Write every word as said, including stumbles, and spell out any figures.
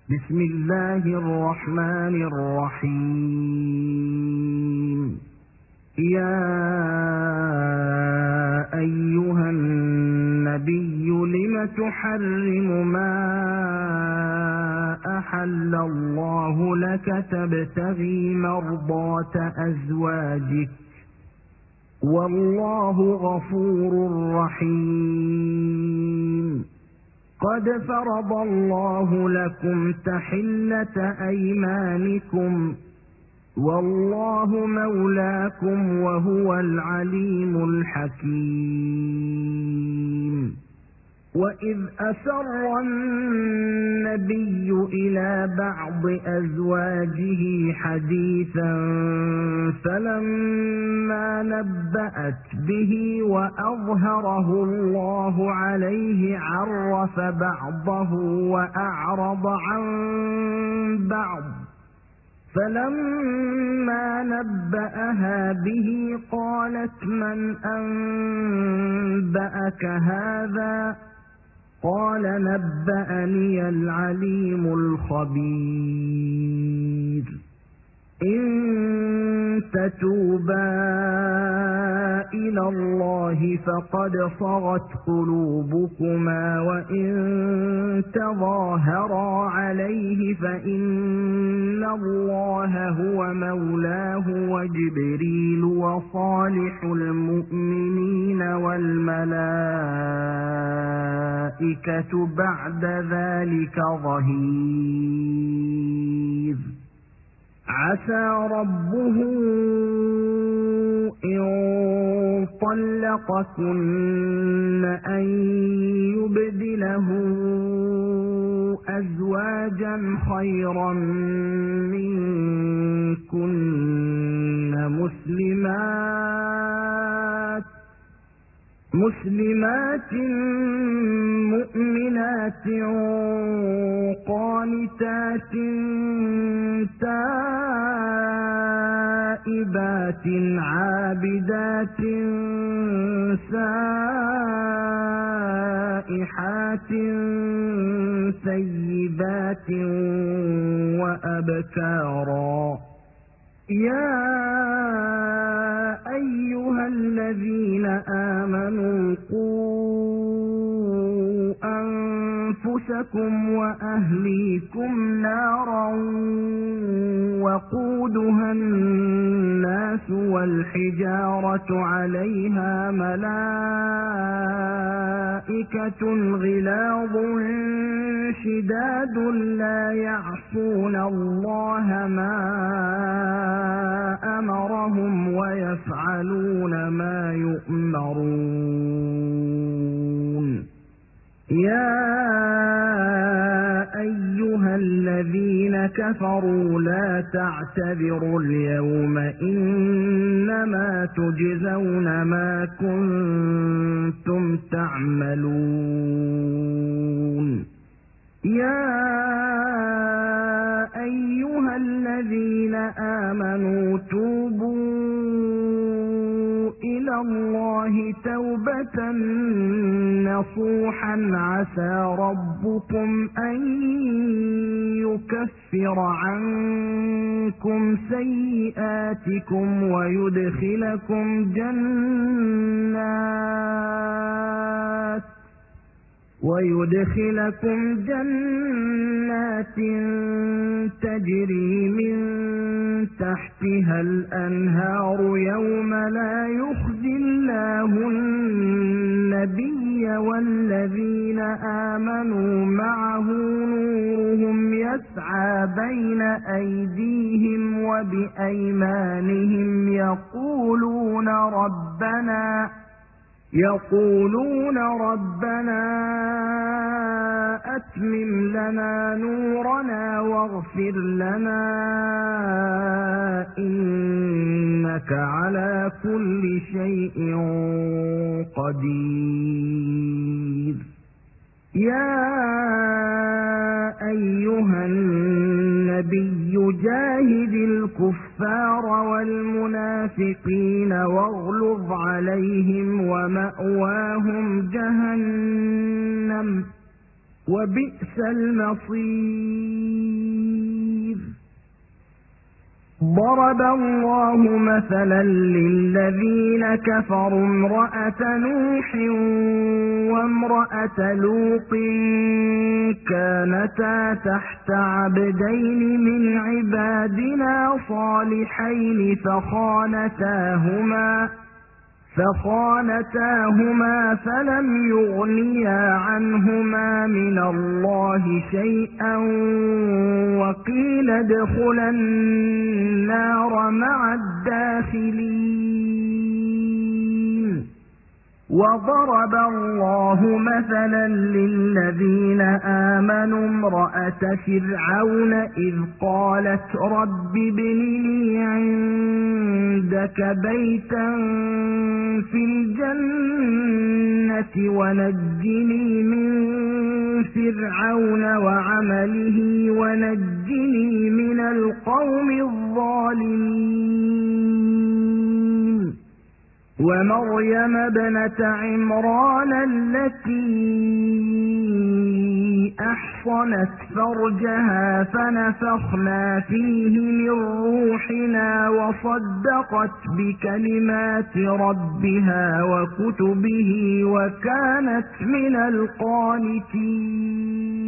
بسم الله الرحمن الرحيم. يا أيها النبي لم تحرم ما أحل الله لك تبتغي مرضات أزواجك والله غفور رحيم. قد فرض الله لكم تحلة أيمانكم والله مولاكم وهو العليم الحكيم. وإذ أسر النبي إلى بعض أزواجه حديثا فلما نبأت به وأظهره الله عليه عرف بعضه وأعرض عن بعض، فلما نبأها به قالت من أنبأك هذا؟ قال نبأني العليم الخبير. إن تتوبا إلى الله فقد صغت قلوبكما وإن تظاهرا عليه فإن الله هو مولاه وجبريل وصالح المؤمنين والملائكة بعد ذلك ظهير. عسى ربه إن طلقكن أن يبدله أزواجا خيرا منكن مسلمات مسلمات مؤمنات قانتات تائبات عابدات سائحات ثيبات وأبكارا. يا أيها الذين آمنوا قوا أنفسكم وأهليكم نارا وقودها الناس والحجارة عليها ملائكة غلاظ شداد لا يعصون الله ما أمرهم ويفعلون ما يؤمرون. يا أيها الذين كفروا لا تعتذروا اليوم إنما تجزون ما كنتم تعملون. يا أيها الذين آمنوا توبوا إلى الله توبة نصوحا عسى ربكم أن يكفر عنكم سيئاتكم ويدخلكم جنات ويدخلكم جنات تجري من تحتها الأنهار يوم لا يخزي الله النبي والذين آمنوا معه نورهم يسعى بين أيديهم وبأيمانهم يقولون ربنا يقولون ربنا أتمم لنا نورنا واغفر لنا إنك على كل شيء قدير. يا أيها النبي جاهد الكفار والمنافقين واغلظ عليهم ومأواهم جهنم وبئس المصير. ضرب الله مثلا للذين كفروا امرأة نوح وامرأة لوط كانتا تحت عبدين من عبادنا صالحين فخانتاهما فخانتاهما فلم يغنيا عنهما من الله شيئا وقيل ادخلا النار مع الداخلين. وضرب الله مثلا للذين آمنوا امرأة فرعون إذ قالت رب ابن لي عندك بيتا في الجنة ونجني من فرعون وعمله ونجني من القوم الظالمين. ومريم ابنة عمران التي أحصنت فرجها فنفخنا فيه من روحنا وصدقت بكلمات ربها وكتبه وكانت من القانتين.